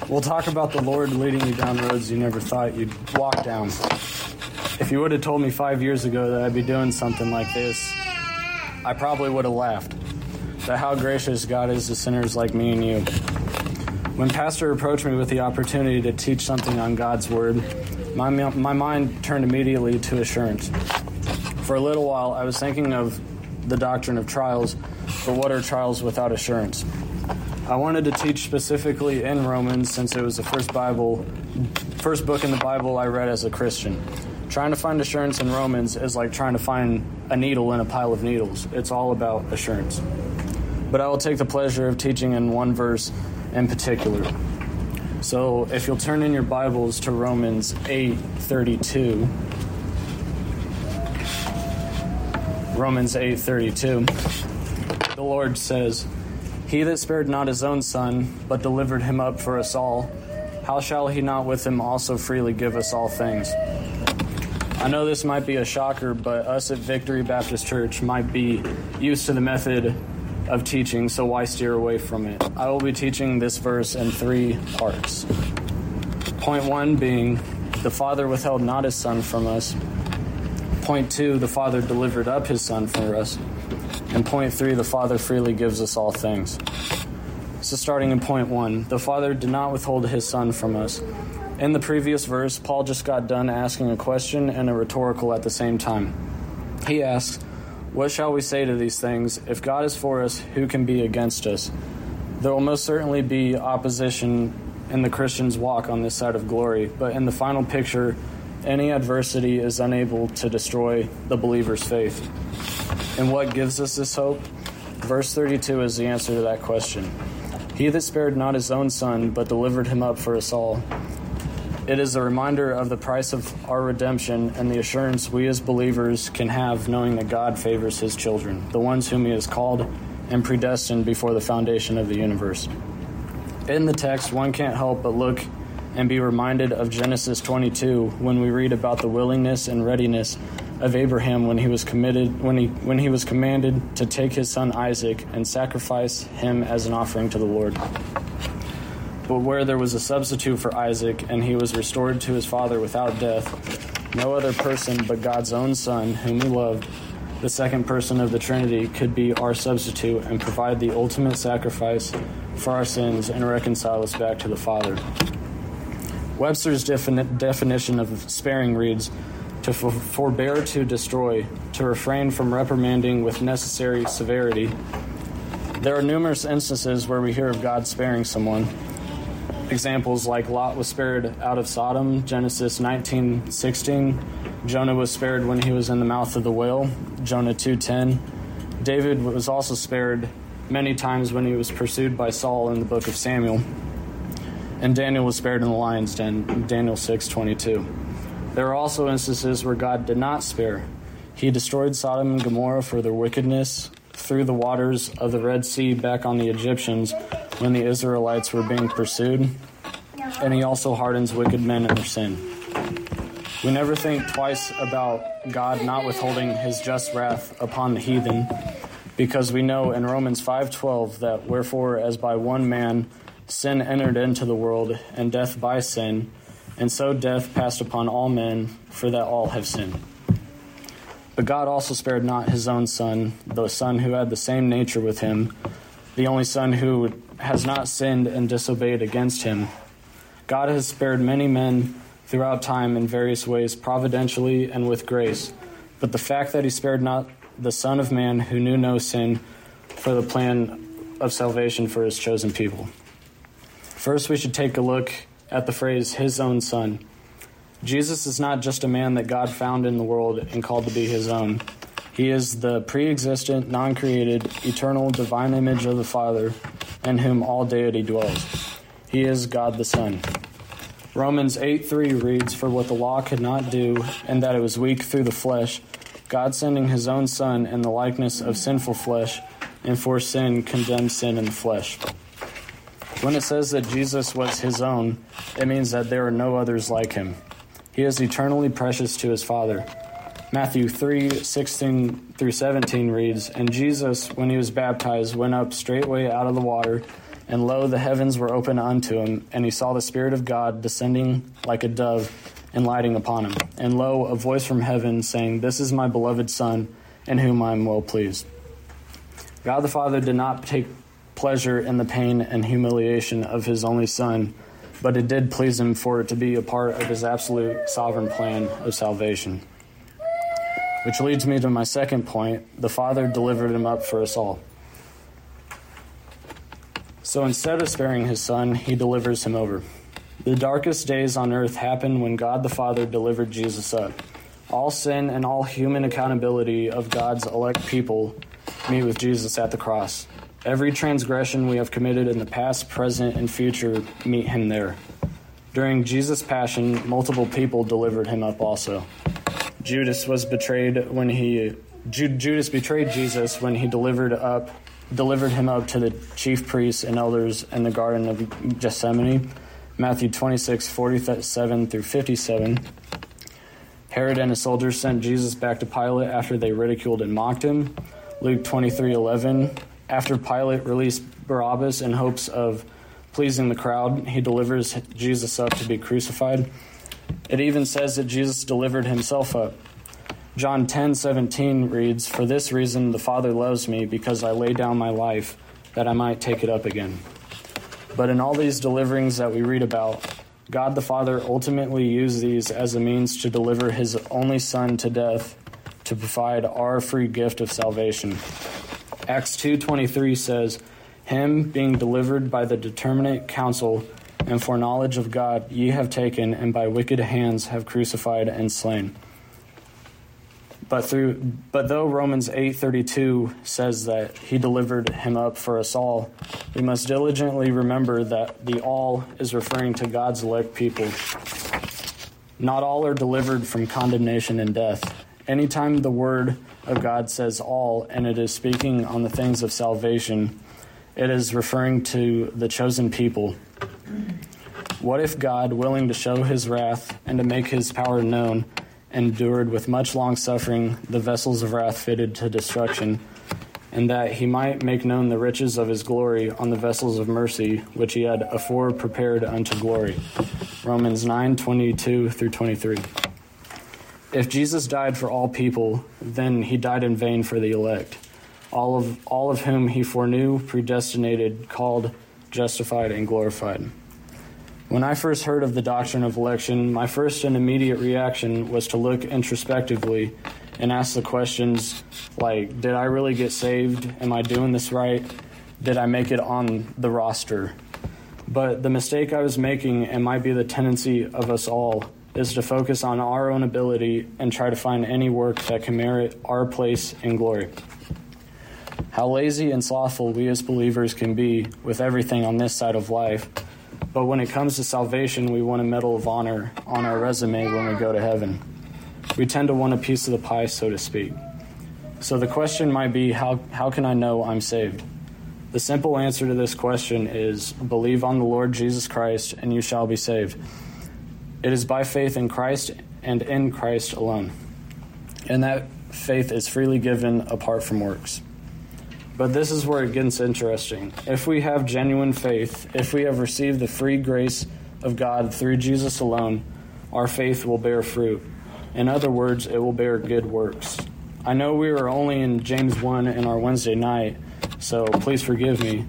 We'll talk about the Lord leading you down roads you never thought you'd walk down. If you would have told me 5 years ago that I'd be doing something like this, I probably would have laughed. But how gracious God is to sinners like me and you. When Pastor approached me with the opportunity to teach something on God's Word, my mind turned immediately to assurance. For a little while, I was thinking of the doctrine of trials, but what are trials without assurance? I wanted to teach specifically in Romans since it was the first book in the Bible I read as a Christian. Trying to find assurance in Romans is like trying to find a needle in a pile of needles. It's all about assurance. But I will take the pleasure of teaching in one verse in particular. So if you'll turn in your Bibles to Romans 8:32. Romans 8:32. The Lord says, "He that spared not his own son, but delivered him up for us all, how shall he not with him also freely give us all things?" I know this might be a shocker, but us at Victory Baptist Church might be used to the method of teaching, so why steer away from it? I will be teaching this verse in 3 parts. Point 1 being, the Father withheld not his Son from us. Point 2, the Father delivered up his Son for us. And point 3, the Father freely gives us all things. So starting in point 1, the Father did not withhold his Son from us. In the previous verse, Paul just got done asking a question and a rhetorical at the same time. He asks, "What shall we say to these things? If God is for us, who can be against us?" There will most certainly be opposition in the Christian's walk on this side of glory, but in the final picture, any adversity is unable to destroy the believer's faith. And what gives us this hope? Verse 32 is the answer to that question. He that spared not his own Son, but delivered him up for us all. It is a reminder of the price of our redemption and the assurance we as believers can have knowing that God favors his children, the ones whom he has called and predestined before the foundation of the universe. In the text, one can't help but look and be reminded of Genesis 22 when we read about the willingness and readiness of Abraham when he was commanded to take his son Isaac and sacrifice him as an offering to the Lord. But where there was a substitute for Isaac and he was restored to his father without death, no other person but God's own Son, whom he loved, the second person of the Trinity, could be our substitute and provide the ultimate sacrifice for our sins and reconcile us back to the Father. Webster's definition of sparing reads, to forbear to destroy, to refrain from reprimanding with necessary severity. There are numerous instances where we hear of God sparing someone. Examples like Lot was spared out of Sodom, Genesis 19:16. Jonah was spared when he was in the mouth of the whale, Jonah 2:10. David was also spared many times when he was pursued by Saul in the book of Samuel. And Daniel was spared in the lion's den, Daniel 6:22. There are also instances where God did not spare. He destroyed Sodom and Gomorrah for their wickedness, threw the waters of the Red Sea back on the Egyptians when the Israelites were being pursued, and he also hardens wicked men in their sin. We never think twice about God not withholding his just wrath upon the heathen, because we know in Romans 5:12 that wherefore as by one man sin entered into the world, and death by sin, and so death passed upon all men, for that all have sinned. But God also spared not his own Son, the Son who had the same nature with him, the only Son who has not sinned and disobeyed against him. God has spared many men throughout time in various ways, providentially and with grace. But the fact that he spared not the Son of Man who knew no sin for the plan of salvation for his chosen people. First, we should take a look at the phrase, his own Son. Jesus is not just a man that God found in the world and called to be his own. He is the pre-existent, non-created, eternal, divine image of the Father, in whom all deity dwells. He is God the Son. Romans 8:3 reads, "For what the law could not do, and that it was weak through the flesh, God sending his own Son in the likeness of sinful flesh, and for sin condemned sin in the flesh." When it says that Jesus was his own, it means that there are no others like him. He is eternally precious to his Father. Matthew 3:16-17 reads, "And Jesus, when he was baptized, went up straightway out of the water, And lo, the heavens were opened unto him, and he saw the Spirit of God descending like a dove and lighting upon him. And lo, a voice from heaven saying, This is my beloved Son, in whom I am well pleased. God the Father did not take pleasure in the pain and humiliation of his only Son, but it did please him for it to be a part of his absolute sovereign plan of salvation. Which leads me to my second point. The Father delivered him up for us all. So instead of sparing his Son, he delivers him over. The darkest days on earth happened when God the Father delivered Jesus up. All sin and all human accountability of God's elect people meet with Jesus at the cross. Every transgression we have committed in the past, present, and future meet him there. During Jesus' passion, multiple people delivered him up also. Judas betrayed Jesus when he delivered him up to the chief priests and elders in the Garden of Gethsemane, Matthew 26:47 through 57. Herod and his soldiers sent Jesus back to Pilate after they ridiculed and mocked him, Luke 23:11. After Pilate released Barabbas in hopes of pleasing the crowd, he delivers Jesus up to be crucified. It even says that Jesus delivered himself up. John 10:17 reads, For this reason the Father loves me, because I lay down my life, that I might take it up again. But in all these deliverings that we read about, God the Father ultimately used these as a means to deliver his only Son to death to provide our free gift of salvation. Acts 2:23 says, Him being delivered by the determinate counsel and foreknowledge of God ye have taken, and by wicked hands have crucified and slain. But though Romans 8:32 says that he delivered him up for us all, we must diligently remember that the all is referring to God's elect people. Not all are delivered from condemnation and death. Anytime the word of God says all, and it is speaking on the things of salvation, it is referring to the chosen people. What if God, willing to show his wrath and to make his power known, endured with much long suffering the vessels of wrath fitted to destruction, and that he might make known the riches of his glory on the vessels of mercy, which he had afore prepared unto glory. Romans 9:22 through 23. If Jesus died for all people, then he died in vain for the elect, all of whom he foreknew, predestinated, called, justified, and glorified. When I first heard of the doctrine of election, my first and immediate reaction was to look introspectively and ask the questions like, did I really get saved? Am I doing this right? Did I make it on the roster? But the mistake I was making, and might be the tendency of us all, is to focus on our own ability and try to find any work that can merit our place in glory. How lazy and slothful we as believers can be with everything on this side of life. But when it comes to salvation, we want a medal of honor on our resume when we go to heaven. We tend to want a piece of the pie, so to speak. So the question might be, how can I know I'm saved? The simple answer to this question is, believe on the Lord Jesus Christ, and you shall be saved. It is by faith in Christ and in Christ alone. And that faith is freely given apart from works. But this is where it gets interesting. If we have genuine faith, if we have received the free grace of God through Jesus alone, our faith will bear fruit. In other words, it will bear good works. I know we were only in James 1 in our Wednesday night, so please forgive me.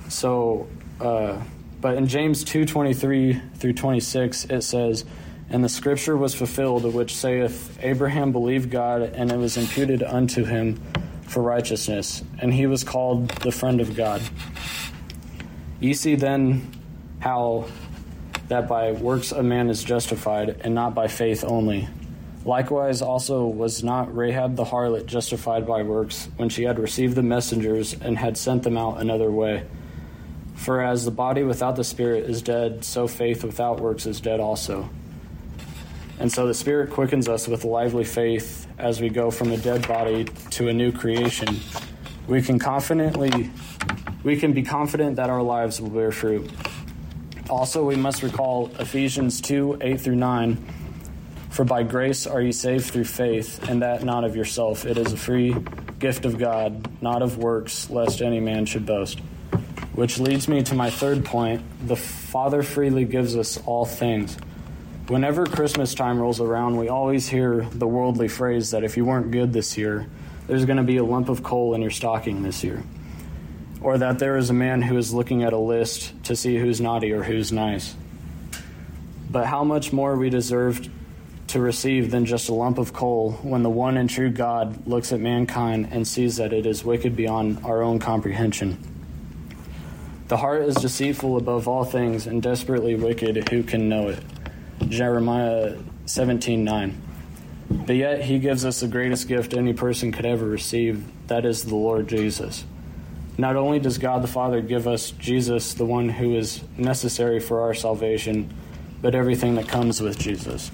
But in James 2:23 through 26, it says, And the scripture was fulfilled, which saith, Abraham believed God, and it was imputed unto him for righteousness, and he was called the friend of God. Ye see then how that by works a man is justified, and not by faith only. Likewise also was not Rahab the harlot justified by works, when she had received the messengers and had sent them out another way. For as the body without the spirit is dead, so faith without works is dead also. And so the Spirit quickens us with lively faith as we go from a dead body to a new creation. We can be confident that our lives will bear fruit. Also, we must recall Ephesians 2:8 through 9. For by grace are ye saved through faith, and that not of yourself. It is a free gift of God, not of works, lest any man should boast. Which leads me to my third point. The Father freely gives us all things. Whenever Christmas time rolls around, we always hear the worldly phrase that if you weren't good this year, there's going to be a lump of coal in your stocking this year. Or that there is a man who is looking at a list to see who's naughty or who's nice. But how much more we deserve to receive than just a lump of coal when the one and true God looks at mankind and sees that it is wicked beyond our own comprehension. The heart is deceitful above all things and desperately wicked. Who can know it? Jeremiah 17:9. But yet he gives us the greatest gift any person could ever receive. That is the Lord Jesus. Not only does God the Father give us Jesus, the one who is necessary for our salvation, but everything that comes with Jesus.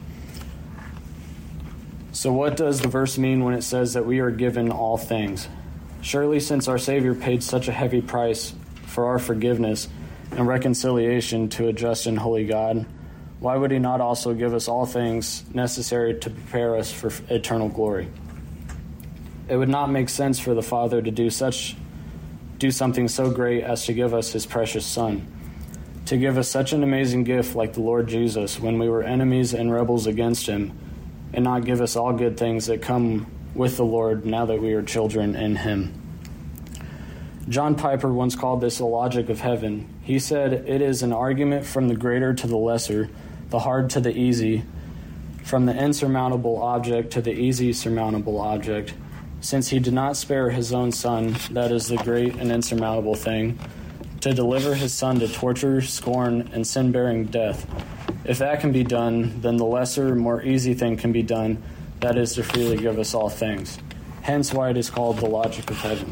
So what does the verse mean when it says that we are given all things? Surely since our Savior paid such a heavy price for our forgiveness and reconciliation to a just and holy God, why would he not also give us all things necessary to prepare us for eternal glory? It would not make sense for the Father to do something so great as to give us his precious Son, to give us such an amazing gift like the Lord Jesus when we were enemies and rebels against him, and not give us all good things that come with the Lord now that we are children in him. John Piper once called this the logic of heaven. He said, "It is an argument from the greater to the lesser, the hard to the easy, from the insurmountable object to the easy surmountable object. Since he did not spare his own Son, that is the great and insurmountable thing, to deliver his Son to torture, scorn, and sin-bearing death. If that can be done, then the lesser, more easy thing can be done, that is to freely give us all things. Hence why it is called the logic of heaven."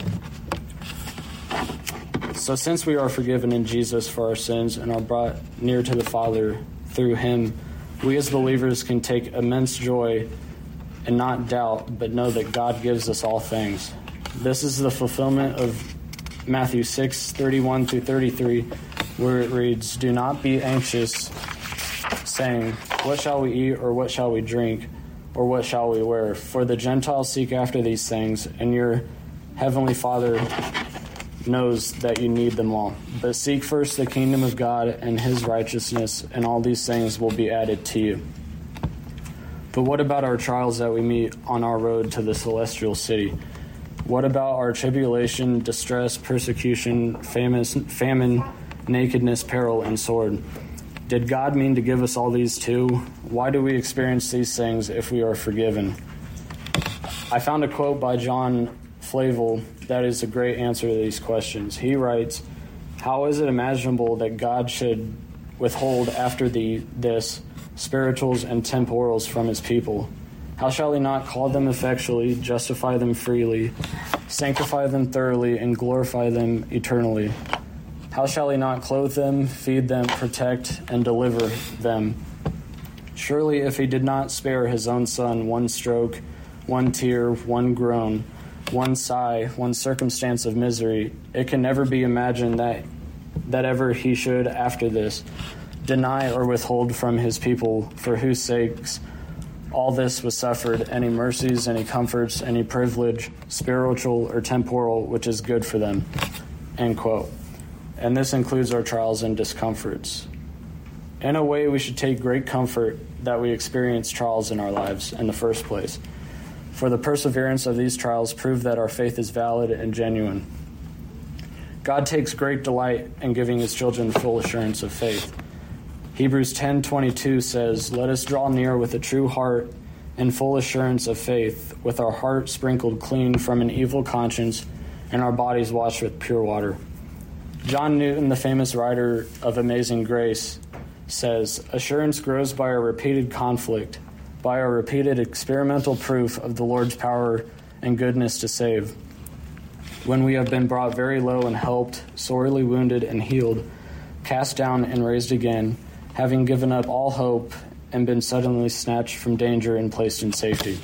So since we are forgiven in Jesus for our sins and are brought near to the Father through him, we as believers can take immense joy and not doubt, but know that God gives us all things. This is the fulfillment of Matthew 6:31 through 33, where it reads, "Do not be anxious, saying, 'What shall we eat, or what shall we drink, or what shall we wear?' For the Gentiles seek after these things, and your heavenly Father knows that you need them all. But seek first the kingdom of God and his righteousness, and all these things will be added to you." But what about our trials that we meet on our road to the celestial city? What about our tribulation, distress, persecution, famine, nakedness, peril, and sword? Did God mean to give us all these too? Why do we experience these things if we are forgiven? I found a quote by John Flavel that is a great answer to these questions. He writes, "How is it imaginable that God should withhold after this spirituals and temporals from his people? How shall he not call them effectually, justify them freely, sanctify them thoroughly, and glorify them eternally? How shall he not clothe them, feed them, protect, and deliver them? Surely if he did not spare his own Son one stroke, one tear, one groan, one sigh, one circumstance of misery, it can never be imagined that ever he should, after this, deny or withhold from his people, for whose sakes all this was suffered, any mercies, any comforts, any privilege, spiritual or temporal, which is good for them." End quote. And this includes our trials and discomforts. In a way, we should take great comfort that we experience trials in our lives in the first place, for the perseverance of these trials prove that our faith is valid and genuine. God takes great delight in giving his children full assurance of faith. Hebrews 10:22 says, "Let us draw near with a true heart and full assurance of faith, with our heart sprinkled clean from an evil conscience and our bodies washed with pure water." John Newton, the famous writer of Amazing Grace, says, "Assurance grows by a repeated conflict, by a repeated experimental proof of the Lord's power and goodness to save. When we have been brought very low and helped, sorely wounded and healed, cast down and raised again, having given up all hope and been suddenly snatched from danger and placed in safety.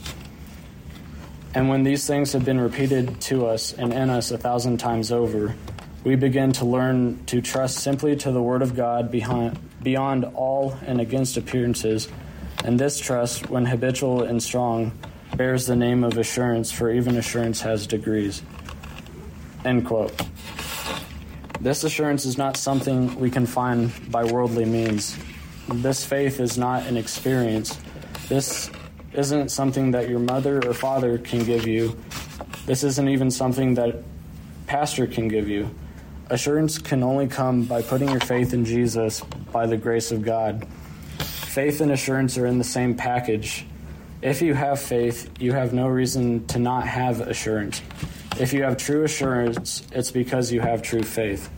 And when these things have been repeated to us and in us 1,000 times over, we begin to learn to trust simply to the Word of God beyond all and against appearances, and this trust, when habitual and strong, bears the name of assurance, for even assurance has degrees." End quote. This assurance is not something we can find by worldly means. This faith is not an experience. This isn't something that your mother or father can give you. This isn't even something that pastor can give you. Assurance can only come by putting your faith in Jesus by the grace of God. Faith and assurance are in the same package. If you have faith, you have no reason to not have assurance. If you have true assurance, it's because you have true faith.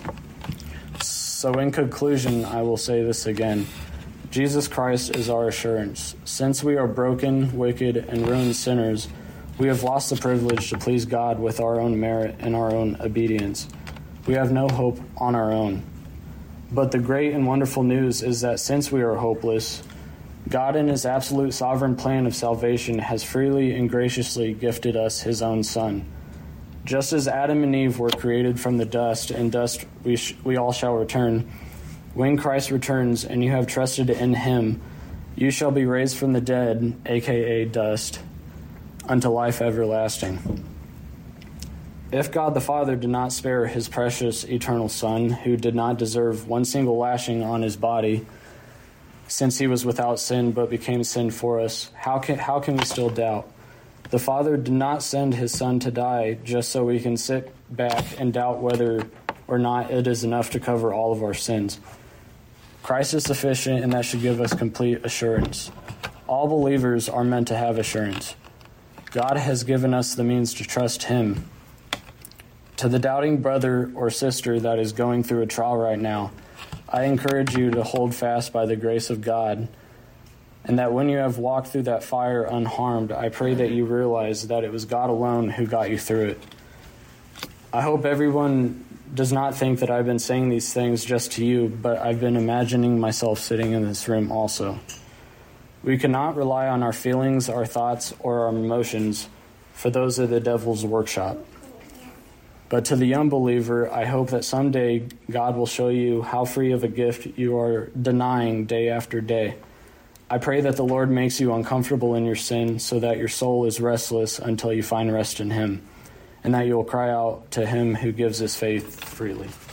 So in conclusion, I will say this again. Jesus Christ is our assurance. Since we are broken, wicked, and ruined sinners, we have lost the privilege to please God with our own merit and our own obedience. We have no hope on our own. But the great and wonderful news is that since we are hopeless, God in his absolute sovereign plan of salvation has freely and graciously gifted us his own Son. Just as Adam and Eve were created from the dust, and dust we all shall return, when Christ returns and you have trusted in him, you shall be raised from the dead, aka dust, unto life everlasting. If God the Father did not spare his precious eternal Son, who did not deserve one single lashing on his body, since he was without sin but became sin for us, how can we still doubt? The Father did not send his Son to die just so we can sit back and doubt whether or not it is enough to cover all of our sins. Christ is sufficient, and that should give us complete assurance. All believers are meant to have assurance. God has given us the means to trust him. To the doubting brother or sister that is going through a trial right now, I encourage you to hold fast by the grace of God, and that when you have walked through that fire unharmed, I pray that you realize that it was God alone who got you through it. I hope everyone does not think that I've been saying these things just to you, but I've been imagining myself sitting in this room also. We cannot rely on our feelings, our thoughts, or our emotions, for those are the devil's workshop. But to the unbeliever, I hope that someday God will show you how free of a gift you are denying day after day. I pray that the Lord makes you uncomfortable in your sin so that your soul is restless until you find rest in him, and that you will cry out to him who gives his faith freely.